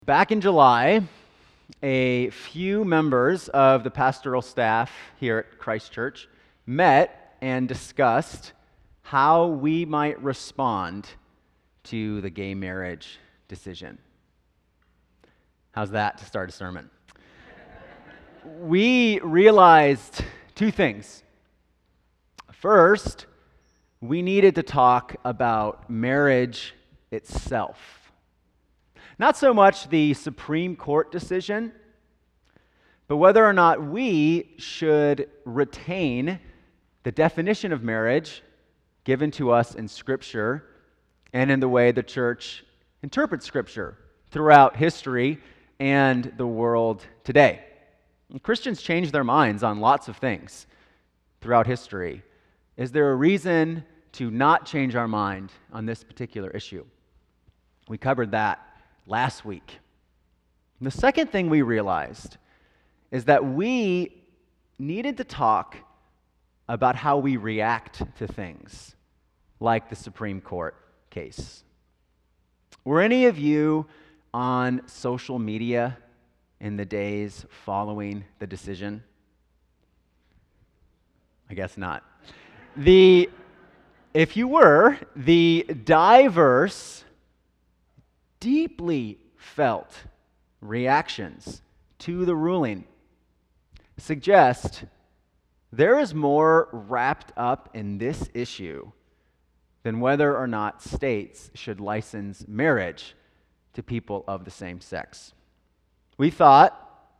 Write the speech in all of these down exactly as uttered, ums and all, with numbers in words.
Back in July, a few members of the pastoral staff here at Christ Church met and discussed how we might respond to the gay marriage decision. How's that to start a sermon? We realized two things. First, we needed to talk about marriage itself. Not so much the Supreme Court decision, but whether or not we should retain the definition of marriage given to us in Scripture and in the way the church interprets Scripture throughout history and the world today. And Christians change their minds on lots of things throughout history. Is there a reason to not change our mind on this particular issue? We covered that last week. And the second thing we realized is that we needed to talk about how we react to things like the Supreme Court case. Were any of you on social media in the days following the decision? I guess not. The, if you were, the diverse, deeply felt reactions to the ruling suggest there is more wrapped up in this issue than whether or not states should license marriage to people of the same sex. We thought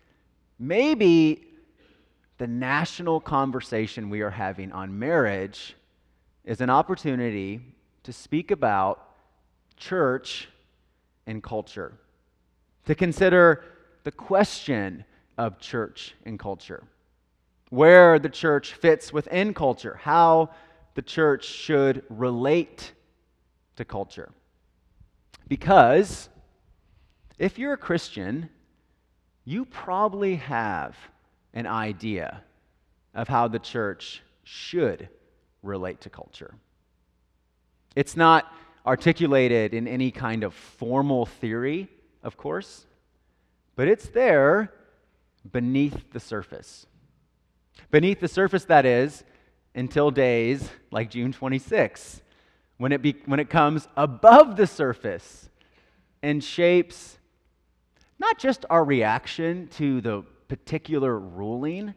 maybe the national conversation we are having on marriage is an opportunity to speak about church and culture, to consider the question of church and culture, where the church fits within culture, how the church should relate to culture. Because if you're a Christian, you probably have an idea of how the church should relate to culture. It's not articulated in any kind of formal theory, of course, but it's there beneath the surface. Beneath the surface, that is, until days like June twenty-sixth, when it be, when it comes above the surface and shapes not just our reaction to the particular ruling,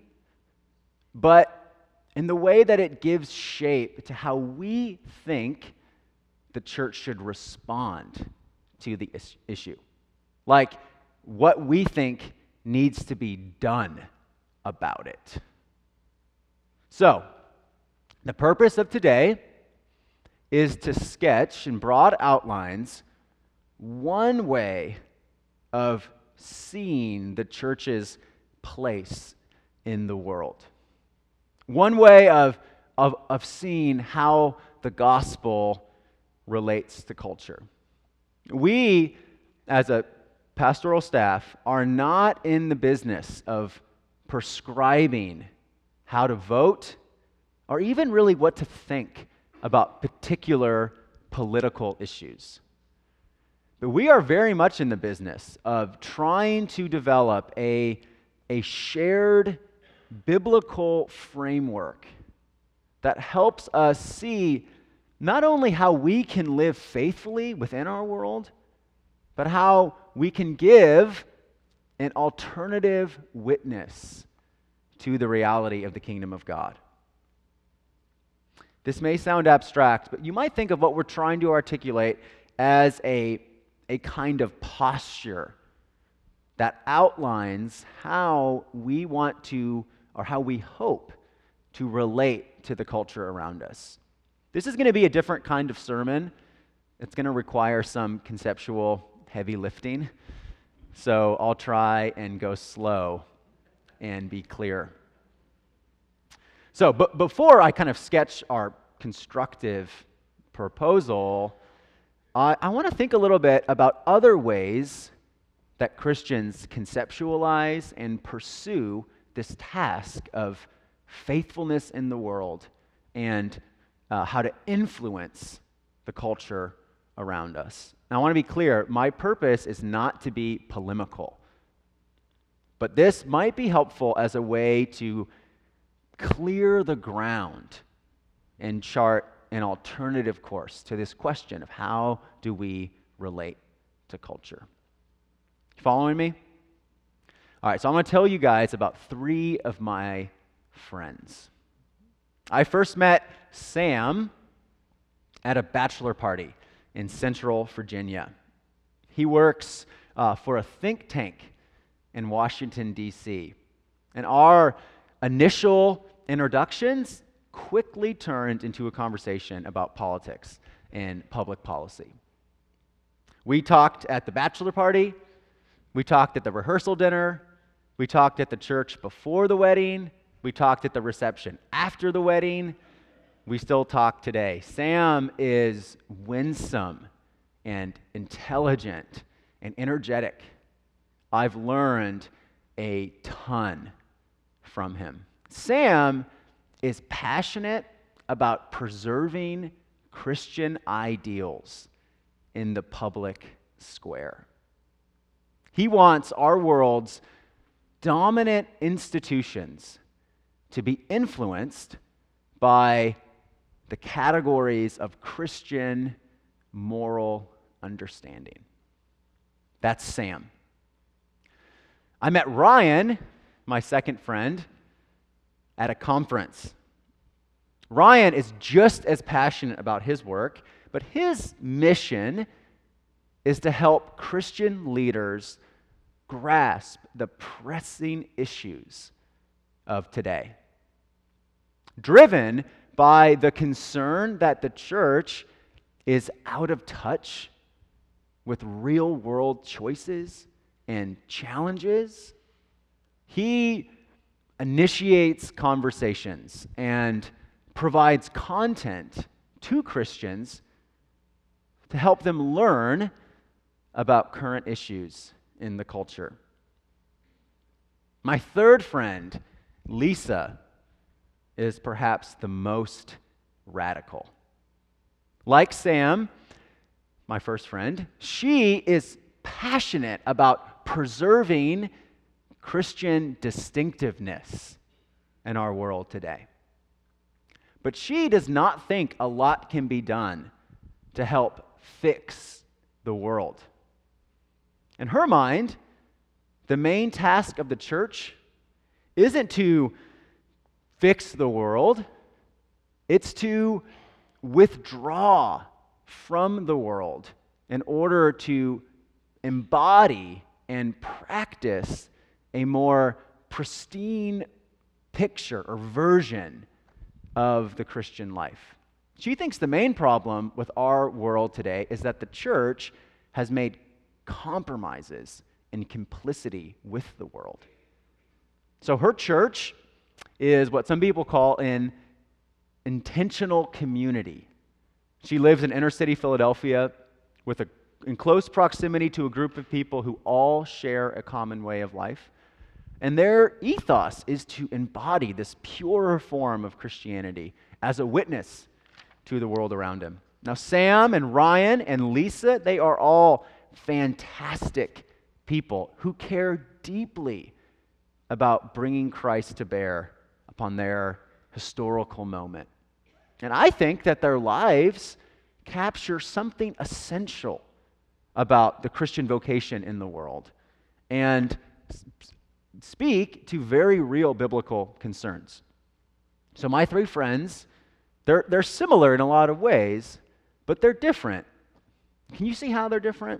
but in the way that it gives shape to how we think the church should respond to the is- issue. Like what we think needs to be done about it. So, the purpose of today is to sketch in broad outlines one way of seeing the church's place in the world. One way of, of, of seeing how the gospel relates to culture. We, as a pastoral staff, are not in the business of prescribing how to vote or even really what to think about particular political issues. But we are very much in the business of trying to develop a, a shared biblical framework that helps us see not only how we can live faithfully within our world, but how we can give an alternative witness to the reality of the kingdom of God. This may sound abstract, but you might think of what we're trying to articulate as a, a kind of posture that outlines how we want to, or how we hope to relate to the culture around us. This is going to be a different kind of sermon. It's going to require some conceptual heavy lifting. So I'll try and go slow and be clear. So, but before I kind of sketch our constructive proposal, I, I want to think a little bit about other ways that Christians conceptualize and pursue this task of faithfulness in the world and uh, how to influence the culture around us. Now, I want to be clear, my purpose is not to be polemical, but this might be helpful as a way to clear the ground and chart an alternative course to this question of how do we relate to culture. Following me? All right, so I'm going to tell you guys about three of my friends. I first met Sam at a bachelor party in Central Virginia. He works uh, for a think tank in Washington, D C And our initial introductions quickly turned into a conversation about politics and public policy. We talked at the bachelor party, we talked at the rehearsal dinner, we talked at the church before the wedding, we talked at the reception after the wedding. We still talk today. Sam is winsome and intelligent and energetic. I've learned a ton from him. Sam is passionate about preserving Christian ideals in the public square. He wants our world's dominant institutions to be influenced by the categories of Christian moral understanding. That's Sam. I met Ryan, my second friend, at a conference. Ryan is just as passionate about his work, but his mission is to help Christian leaders grasp the pressing issues of today. Driven by the concern that the church is out of touch with real-world choices and challenges, he initiates conversations and provides content to Christians to help them learn about current issues in the culture. My third friend, Lisa, is perhaps the most radical. Like Sam, my first friend, she is passionate about preserving Christian distinctiveness in our world today. But she does not think a lot can be done to help fix the world. In her mind, the main task of the church isn't to fix the world, it's to withdraw from the world in order to embody and practice a more pristine picture or version of the Christian life. She thinks the main problem with our world today is that the church has made compromises and complicity with the world. So her church is what some people call an intentional community. She lives in inner city Philadelphia with a, in close proximity to a group of people who all share a common way of life. And their ethos is to embody this purer form of Christianity as a witness to the world around him. Now, Sam and Ryan and Lisa, they are all fantastic people who care deeply about bringing Christ to bear upon their historical moment. And I think that their lives capture something essential about the Christian vocation in the world and speak to very real biblical concerns. So my three friends, they're, they're similar in a lot of ways, but they're different. Can you see how they're different?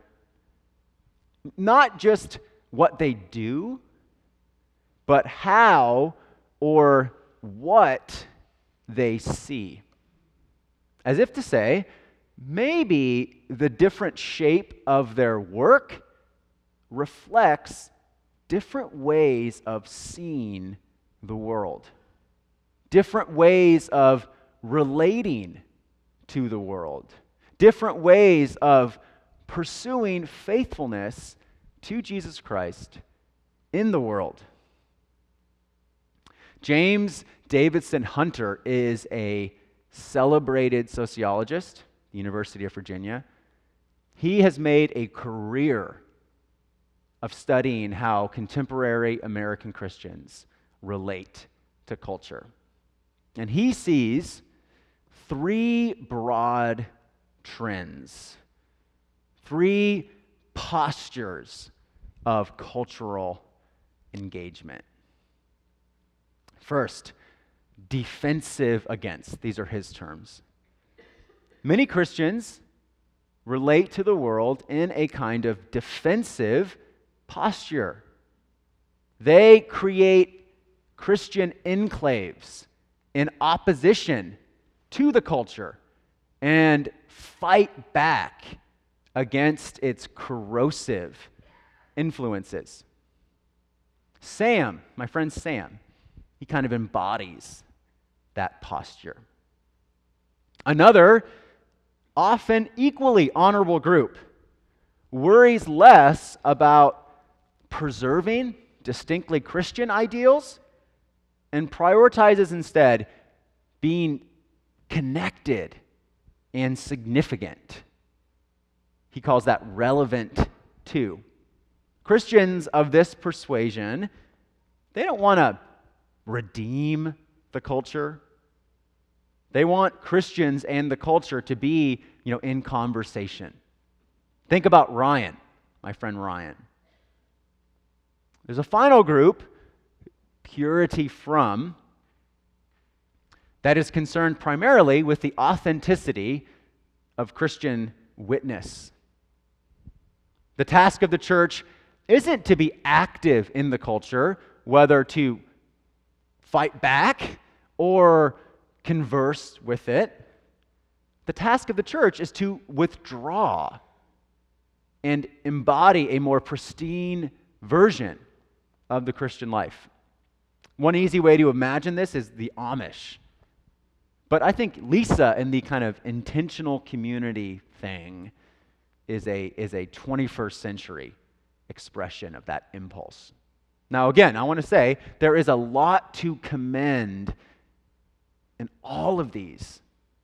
Not just what they do, but how or what they see. As if to say, maybe the different shape of their work reflects different ways of seeing the world, different ways of relating to the world, different ways of pursuing faithfulness to Jesus Christ in the world. James Davidson Hunter is a celebrated sociologist at the University of Virginia. He has made a career of studying how contemporary American Christians relate to culture. And he sees three broad trends, three postures of cultural engagement. First, defensive against. These are his terms. Many Christians relate to the world in a kind of defensive posture. They create Christian enclaves in opposition to the culture and fight back against its corrosive influences. Sam, my friend Sam, he kind of embodies that posture. Another, often equally honorable group, worries less about preserving distinctly Christian ideals and prioritizes instead being connected and significant. He calls that relevant too. Christians of this persuasion, they don't want to redeem the culture. They want Christians and the culture to be, you know, in conversation. Think about Ryan, my friend Ryan. There's a final group, purity from, that is concerned primarily with the authenticity of Christian witness. The task of the church isn't to be active in the culture, whether to fight back or converse with it. The task of the church is to withdraw and embody a more pristine version of the Christian life. One easy way to imagine this is the Amish. But I think Lisa and the kind of intentional community thing is a, is a twenty-first century expression of that impulse. Now again, I want to say there is a lot to commend in all of these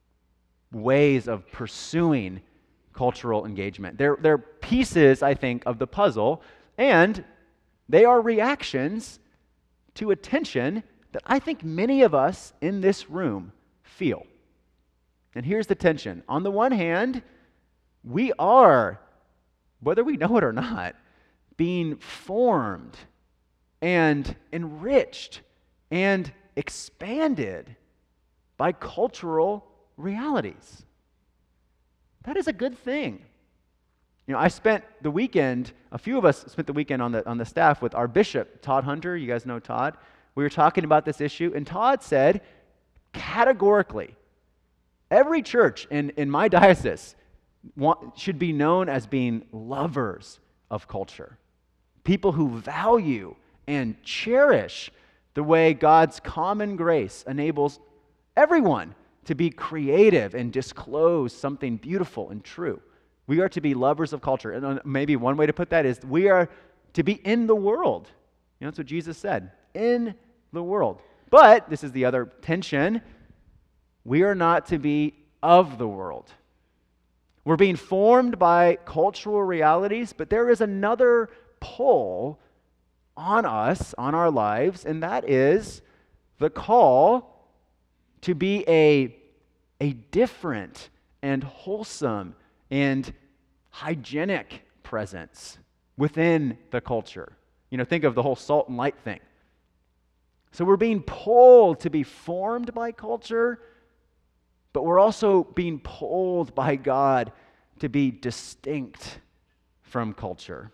ways of pursuing cultural engagement. They're, they're pieces, I think, of the puzzle, and they are reactions to a tension that I think many of us in this room feel. And here's the tension. On the one hand, we are, whether we know it or not, being formed and enriched and expanded by cultural realities. That is a good thing. You know, I spent the weekend, a few of us spent the weekend on the on the staff with our bishop, Todd Hunter. You guys know Todd. We were talking about this issue, and Todd said categorically, every church in, in my diocese want, should be known as being lovers of culture. People who value and cherish the way God's common grace enables everyone to be creative and disclose something beautiful and true. We are to be lovers of culture. And maybe one way to put that is we are to be in the world. You know, that's what Jesus said, in the world. But, this is the other tension, we are not to be of the world. We're being formed by cultural realities, but there is another pull on us, on our lives, and that is the call to be a, a different and wholesome and hygienic presence within the culture. You know, think of the whole salt and light thing. So we're being pulled to be formed by culture, but we're also being pulled by God to be distinct from culture.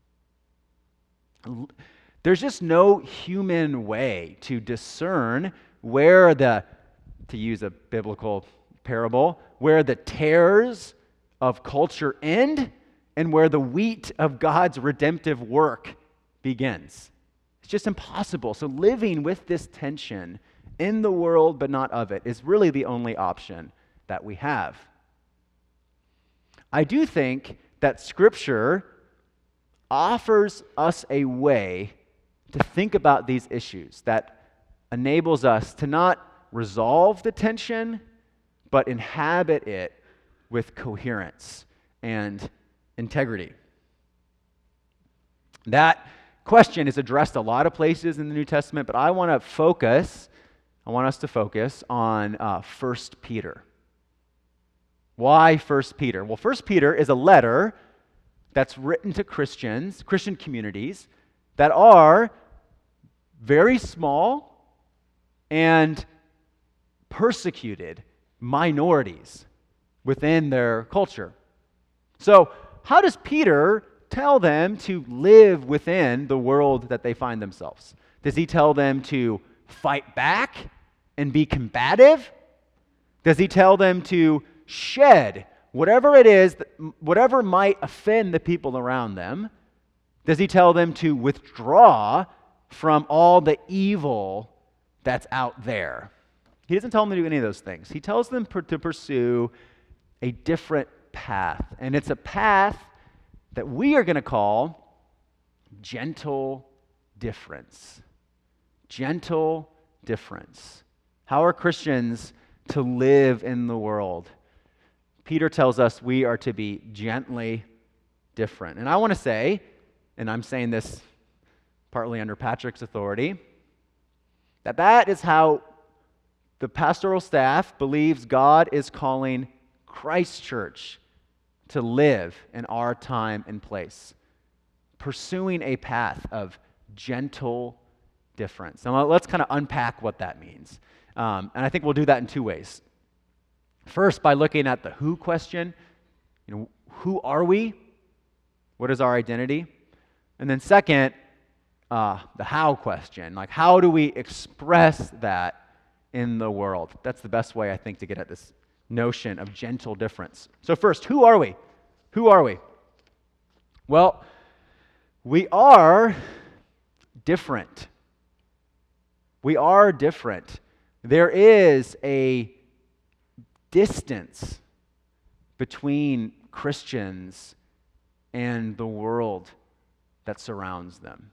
There's just no human way to discern where the, to use a biblical parable, where the tares of culture end and where the wheat of God's redemptive work begins. It's just impossible. So living with this tension in the world but not of it is really the only option that we have. I do think that Scripture offers us a way to think about these issues that enables us to not resolve the tension, but inhabit it with coherence and integrity? That question is addressed a lot of places in the New Testament, but I want to focus, I want us to focus on uh, First Peter. Why First Peter? Well, First Peter is a letter that's written to Christians, Christian communities, that are very small and persecuted minorities within their culture. So, how does Peter tell them to live within the world that they find themselves? Does he tell them to fight back and be combative? Does he tell them to shed whatever it is, that, whatever might offend the people around them? Does he tell them to withdraw from all the evil that's out there? He doesn't tell them to do any of those things. He tells them per, to pursue a different path. And it's a path that we are going to call gentle difference. Gentle difference. How are Christians to live in the world? Peter tells us we are to be gently different. And I want to say, and I'm saying this partly under Patrick's authority, that that is how the pastoral staff believes God is calling Christ Church to live in our time and place, pursuing a path of gentle difference. Now let's kind of unpack what that means. Um, and I think we'll do that in two ways. First, by looking at the who question. You know, who are we? What is our identity? And then second, uh, the how question. Like, how do we express that in the world? That's the best way, I think, to get at this notion of gentle difference. So first, who are we? Who are we? Well, we are different. We are different. There is a distance between Christians and the world that surrounds them.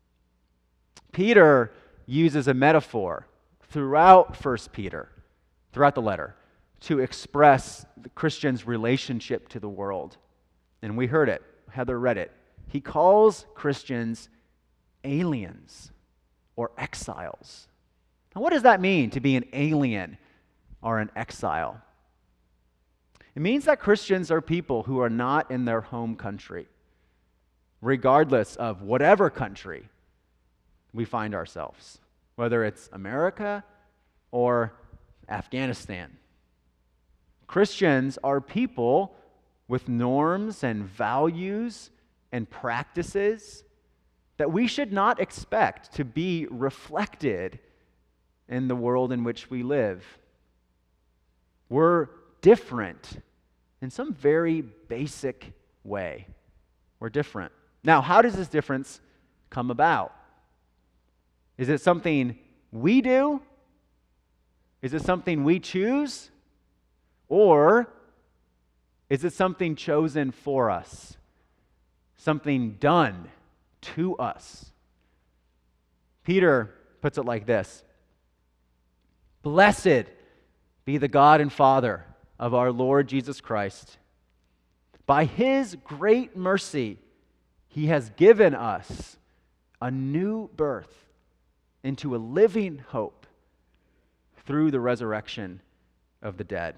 Peter uses a metaphor throughout First Peter, throughout the letter, to express the Christian's relationship to the world. And we heard it. Heather read it. He calls Christians aliens or exiles. Now, what does that mean, to be an alien or an exile? It means that Christians are people who are not in their home country, regardless of whatever country we find ourselves, whether it's America or Afghanistan. Christians are people with norms and values and practices that we should not expect to be reflected in the world in which we live. We're different in some very basic way. We're different. Now, how does this difference come about? Is it something we do? Is it something we choose? Or is it something chosen for us? Something done to us? Peter puts it like this: Blessed be the God and Father of our Lord Jesus Christ. By His great mercy, He has given us a new birth into a living hope through the resurrection of the dead.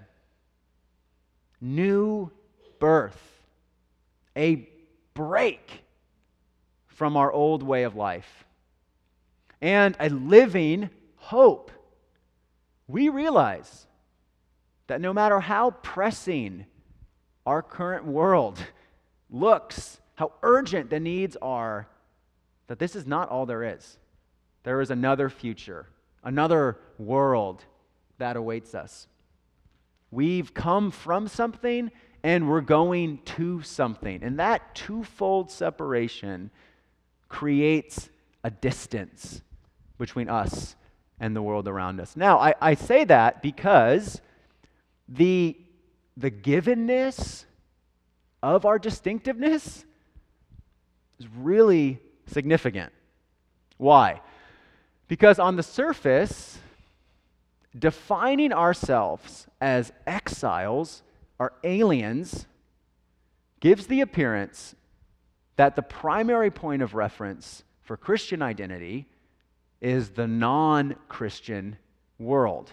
New birth, a break from our old way of life, and a living hope. We realize that no matter how pressing our current world looks, how urgent the needs are, that this is not all there is. There is another future, another world that awaits us. We've come from something and we're going to something. And that twofold separation creates a distance between us and the world around us. Now, I, I say that because the, the givenness of our distinctiveness is really significant. Why? Because on the surface, defining ourselves as exiles or aliens gives the appearance that the primary point of reference for Christian identity is the non-Christian world.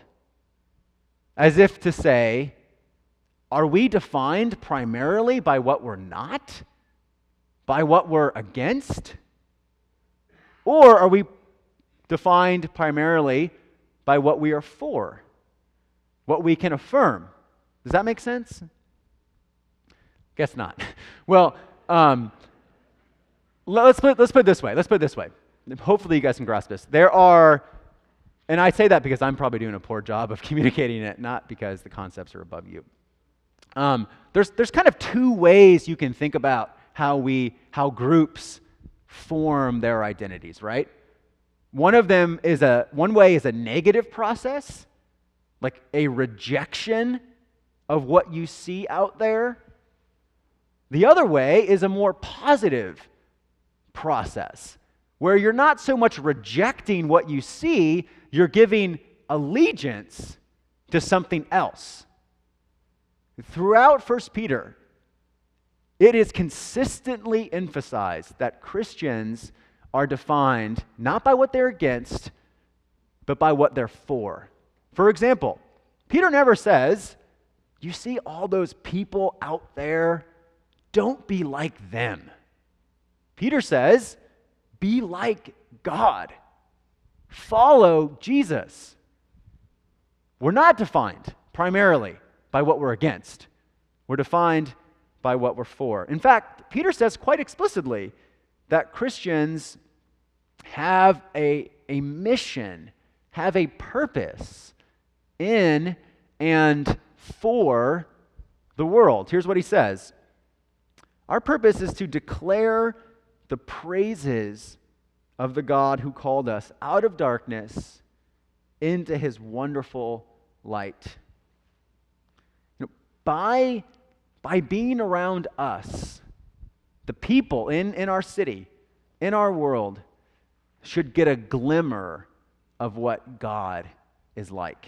As if to say, are we defined primarily by what we're not? By what we're against? Or are we defined primarily by what we are for? What we can affirm? Does that make sense? Guess not. Well, um, let's put, let's put it this way. Let's put it this way. Hopefully you guys can grasp this. There are, and I say that because I'm probably doing a poor job of communicating it, not because the concepts are above you. Um, there's there's kind of two ways you can think about how we how groups form their identities, right? One of them is a one way is a negative process, like a rejection of what you see out there. The other way is a more positive process, where you're not so much rejecting what you see, you're giving allegiance to something else. Throughout First Peter, it is consistently emphasized that Christians are defined not by what they're against, but by what they're for. For example, Peter never says, you see all those people out there, don't be like them. Peter says, be like God. Follow Jesus. We're not defined primarily by what we're against. We're defined by what we're for. In fact, Peter says quite explicitly that Christians have a, a mission, have a purpose in and for the world. Here's what he says. Our purpose is to declare the praises of the God who called us out of darkness into his wonderful light. You know, by, by being around us, the people in, in our city, in our world, should get a glimmer of what God is like.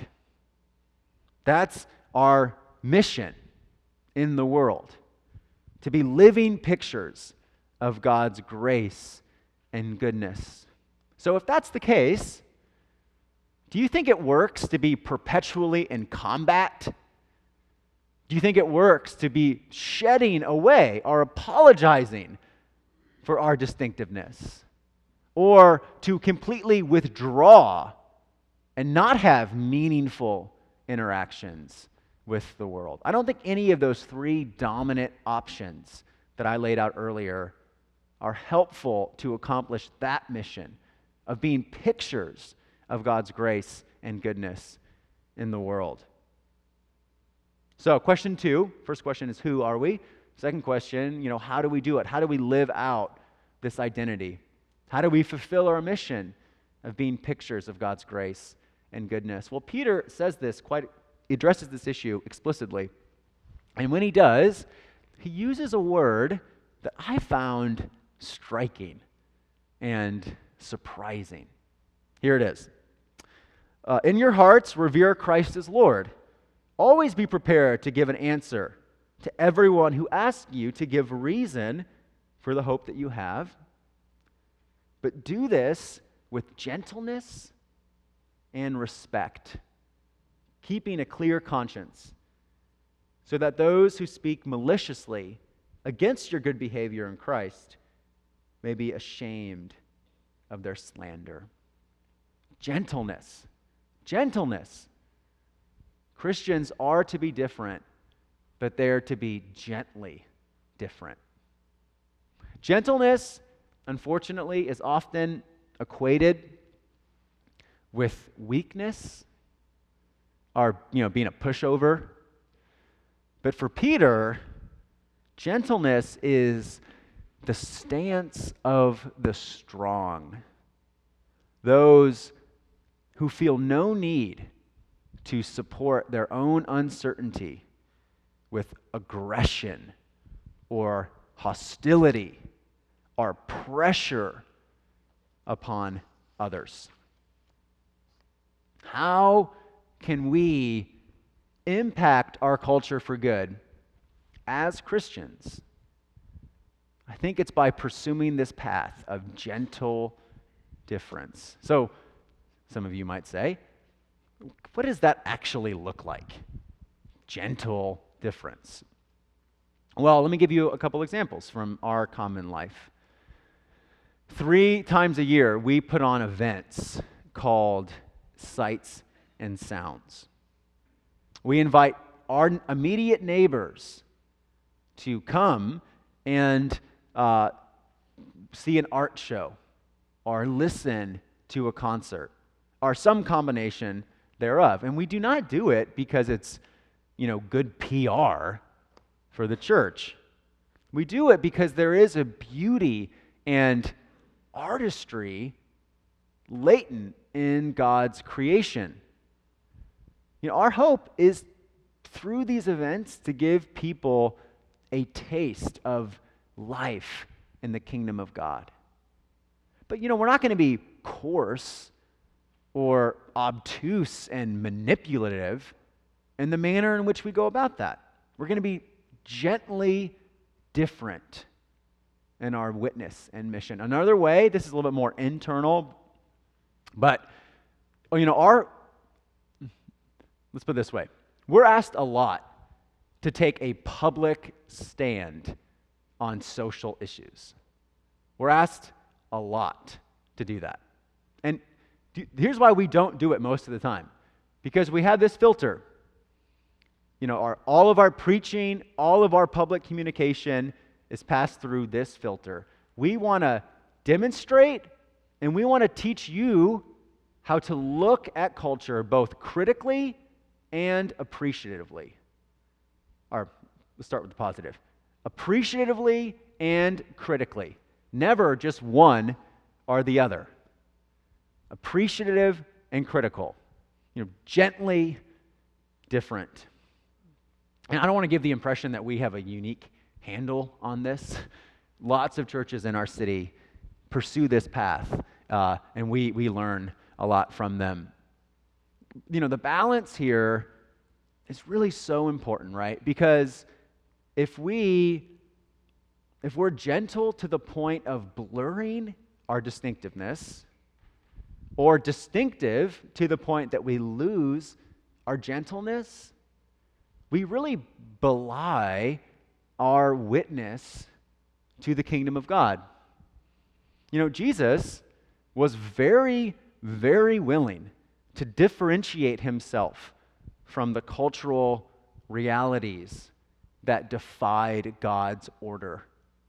That's our mission in the world, to be living pictures of God's grace and goodness. So if that's the case, do you think it works to be perpetually in combat? Do you think it works to be shedding away or apologizing for our distinctiveness? Or to completely withdraw and not have meaningful interactions with the world? I don't think any of those three dominant options that I laid out earlier are helpful to accomplish that mission of being pictures of God's grace and goodness in the world. So, question two, first question is, who are we? Second question, you know, how do we do it? How do we live out this identity? How do we fulfill our mission of being pictures of God's grace and goodness? Well, Peter says this quite, he addresses this issue explicitly. And when he does, he uses a word that I found striking and surprising. Here it is. Uh, in your hearts, revere Christ as Lord. Always be prepared to give an answer to everyone who asks you to give reason for the hope that you have. But do this with gentleness and respect, keeping a clear conscience, so that those who speak maliciously against your good behavior in Christ may be ashamed of their slander. Gentleness. Gentleness. Christians are to be different, but they're to be gently different. Gentleness, unfortunately, is often equated with weakness or, you know, being a pushover. But for Peter, gentleness is the stance of the strong, those who feel no need to support their own uncertainty with aggression or hostility or pressure upon others. How can we impact our culture for good as Christians I think it's by pursuing this path of gentle difference. So, some of you might say, what does that actually look like? Gentle difference. Well, let me give you a couple examples from our common life. Three times a year, we put on events called Sights and Sounds. We invite our immediate neighbors to come and uh, see an art show or listen to a concert or some combination thereof. And we do not do it because it's, you know, good P R for the church. We do it because there is a beauty and artistry latent in God's creation. You know, our hope is through these events to give people a taste of life in the kingdom of God. But, you know, we're not going to be coarse or obtuse and manipulative in the manner in which we go about that. We're going to be gently different in our witness and mission. Another way, this is a little bit more internal, but, you know, our, let's put it this way. We're asked a lot to take a public stand on social issues. We're asked a lot to do that. And here's why we don't do it most of the time. Because we have this filter. You know, our, all of our preaching, all of our public communication is passed through this filter. We want to demonstrate and we want to teach you how to look at culture both critically and appreciatively. Or let's start with the positive. Appreciatively and critically. Never just one or the other. Appreciative and critical. You know, gently different. And I don't want to give the impression that we have a unique handle on this. Lots of churches in our city pursue this path, uh, and we we learn a lot from them. You know, the balance here is really so important, right? Because if we if we're gentle to the point of blurring our distinctiveness, or distinctive to the point that we lose our gentleness, we really belie our witness to the kingdom of God. You know, Jesus was very, very willing to differentiate himself from the cultural realities that defied God's order.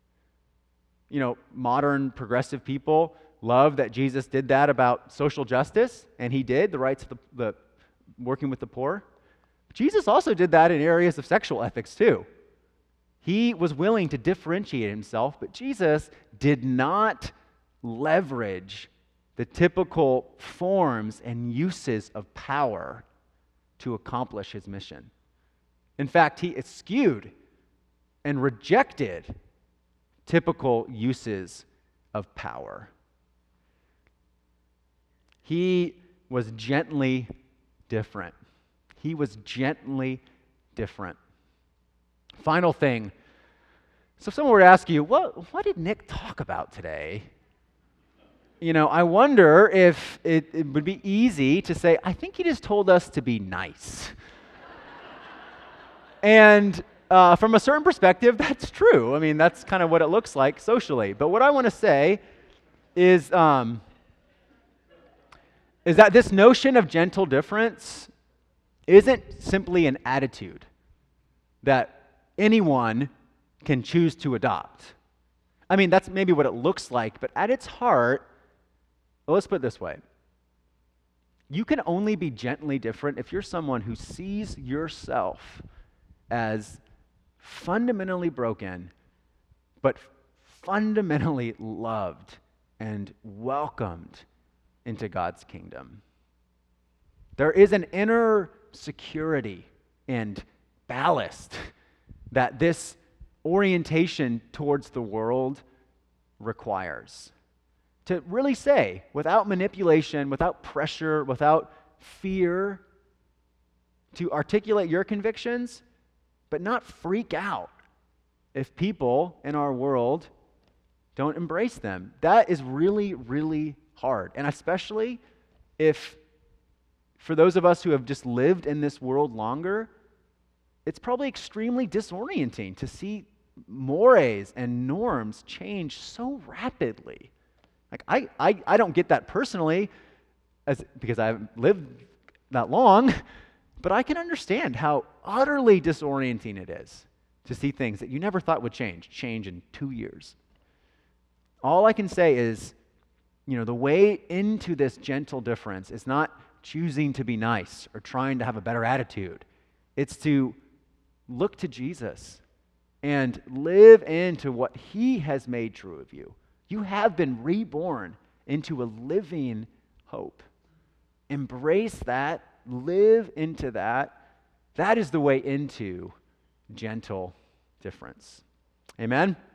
You know, modern progressive people love that Jesus did that about social justice, and he did, the rights of the, the working with the poor. Jesus also did that in areas of sexual ethics too. He was willing to differentiate himself, but Jesus did not leverage the typical forms and uses of power to accomplish his mission. In fact, he eschewed and rejected typical uses of power. He was gently different. He was gently different. Final thing. So if someone were to ask you, what, what did Nick talk about today? You know, I wonder if it, it would be easy to say, I think he just told us to be nice. And uh, from a certain perspective, that's true. I mean, that's kind of what it looks like socially. But what I want to say is, um, is that this notion of gentle difference isn't simply an attitude that anyone can choose to adopt. I mean, that's maybe what it looks like, but at its heart, well, let's put it this way. You can only be gently different if you're someone who sees yourself as fundamentally broken, but fundamentally loved and welcomed into God's kingdom. There is an inner security and ballast that this orientation towards the world requires. To really say, without manipulation, without pressure, without fear, to articulate your convictions, but not freak out if people in our world don't embrace them. That is really, really hard. And especially if, for those of us who have just lived in this world longer, it's probably extremely disorienting to see mores and norms change so rapidly. Like I, I, I don't get that personally as because I haven't lived that long, but I can understand how utterly disorienting it is to see things that you never thought would change, change in two years. All I can say is, you know, the way into this gentle difference is not choosing to be nice or trying to have a better attitude. It's to look to Jesus and live into what he has made true of you. You have been reborn into a living hope. Embrace that, live into that. That is the way into gentle difference. Amen?